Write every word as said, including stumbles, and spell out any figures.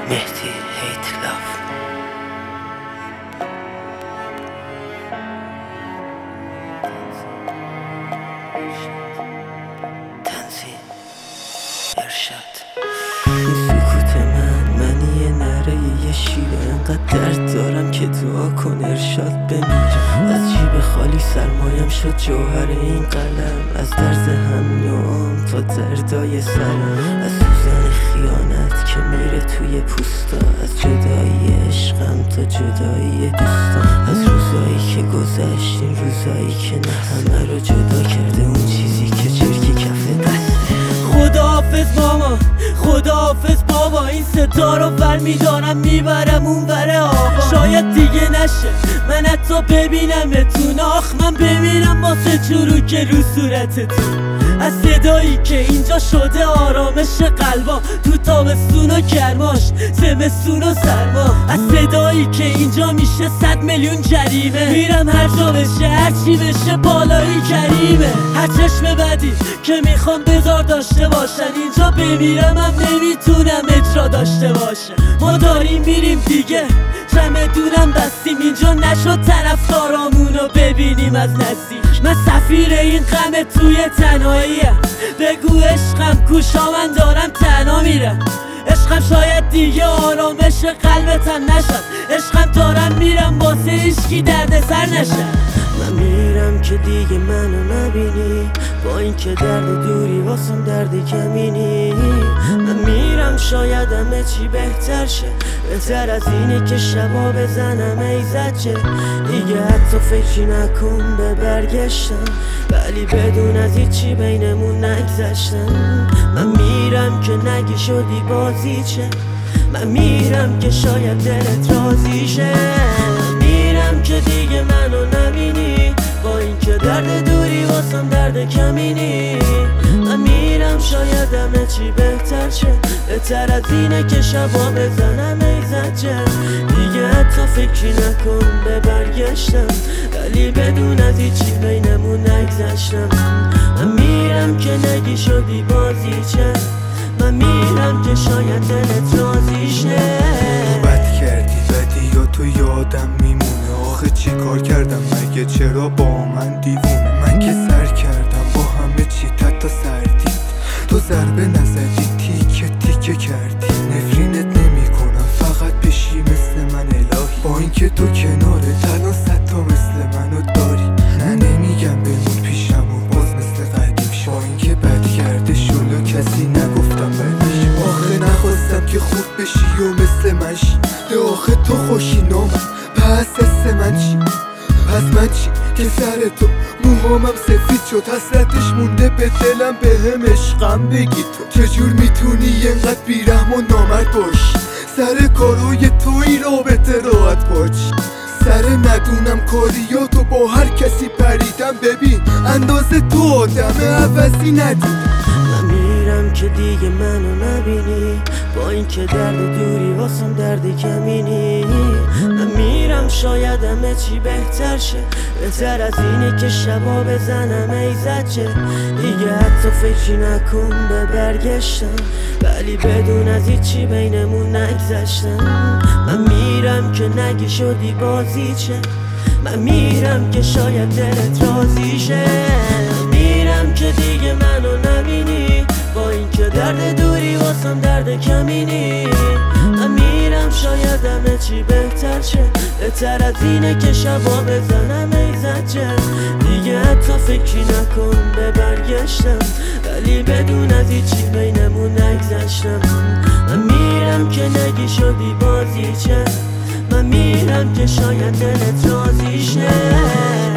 مهدی هیت لاف. تنزیل ارشاد. این سکوت من منی یه نره یه شیره، انقدر درد دارم که دعا کن ارشاد بمیرم. از جیب خالی سرمایم شد جوهر این قلم، از درد هم نوام تا دردای سرم، از سوزن خیانت که میره توی پوستا، از جدایی عشقم تا جدایی دوستان، از روزایی که گذشت این روزایی که نه همه رو جدا کرده اون چیزی که چرکی کف دسته. خداحافظ ماما، خداحافظ بابا، این صدا رو ور میدارم میبرم اون وره آقا. شاید دیگه نشه من حتی ببینمتون، آخ من بمیرم واسه چروک رو صورتتون. از صدایی که اینجا شده آرامش قلبا، تو تابستون و گرماش زمستون و سرما، از صدایی که اینجا میشه صد میلیون جریمه. میرم هر جا بشه هرچی بشه بالایی کریمه. هر چشم بدی که میخوام بذار داشته باشن، اینجا بمیرم هم نمیتونم اجرا داشته باشه. ما داریم میریم دیگه چمدونم بستیم، اینجا نشد طرفدارامونو ببینیم از نزدیک. من سفیر این غم توی تنهاییم، بگو عشقم کوشا من دارم تنها میرم. عشقم شاید دیگه آرامش قلبتم نشد، عشقم دارم میرم واسه عشقی درد سر نشد. من میرم که دیگه منو نبینی، با این که درد دوری واسم درد کمینی. من میرم شاید همه چی بهتر شه، بهتر از اینه که شبا بزنم ای زجه. دیگه حتی فکری نکن به برگشتم، ولی بدون از هیچی بینمون نگذشتم. من میرم که نگی شدی بازی چه، من میرم که شاید دلت راضی شه. من میرم که دیگه منو نبینی، با این که درد دوری واسم درد کمینی. من میرم شاید همه چی بهتر شه، بهتر از اینه که شبا بزنم ای زجه. دیگه حتی فکری نکن به برگشتم، ولی بدون از هیچی بینمون نگذشتم. من میرم که نگی شدی بازی چه، من میرم که شاید دلت راضی شه. بد کردی بدی یا تو یادم میمونه، آخه چی کار کردم مگه چرا با من دیوونه. من که سر کردم با همه چی تا سردید، تو ضربه نزدی تیکه تیکه کردی. نفرینت نمی کنم فقط بشی مثل من الهی، با اینکه تو کناره تنها صد تا مثل منو داری. نه نمیگم بمون پیشم و باز مثل قدیم شو، با اینکه بد کرده شلو کسی نگفتم بدش. آخه نخواستم که خوب بشی و مثل من شی، ده آخه تو خوشی نامم پس حس من چی؟ پس من چی که سر تو موهامم سفید شد، حسرتش مونده به دلم به هم عشقم بگی تو. چجور میتونی اینقدر بیرحم و نامرد باشی، سر کارای تو این رابطه راحت باشی. سر ندونم کاریاتو با هر کسی پریدم، ببین اندازه تو آدم عوضی ندیدم. من میرم که دیگه منو نبینی، با این که درد دوری واسم درد کمینی. من میرم شاید همه چی بهتر شه، بهتر از اینه که شبا بزنم ای زجه. دیگه حتی فکری نکن به برگشتم، ولی بدون از هیچی بینمون نگذشتم. من میرم که نگی شدی بازی چه، من میرم که شاید دلت راضی شه. من میرم که دیگه منو نبینی، با این که درد دوری واسم درد کمینی. من میرم شاید همه چی بهتر شه، بهتر از اینه که شبا بزنم ای زجه. دیگه حتی فکری نکن به برگشتم، ولی بدون از هیچی بینمون نگذشتم. من میرم که نگی شدی بازی چه، من میرم که شاید دلت راضی شه.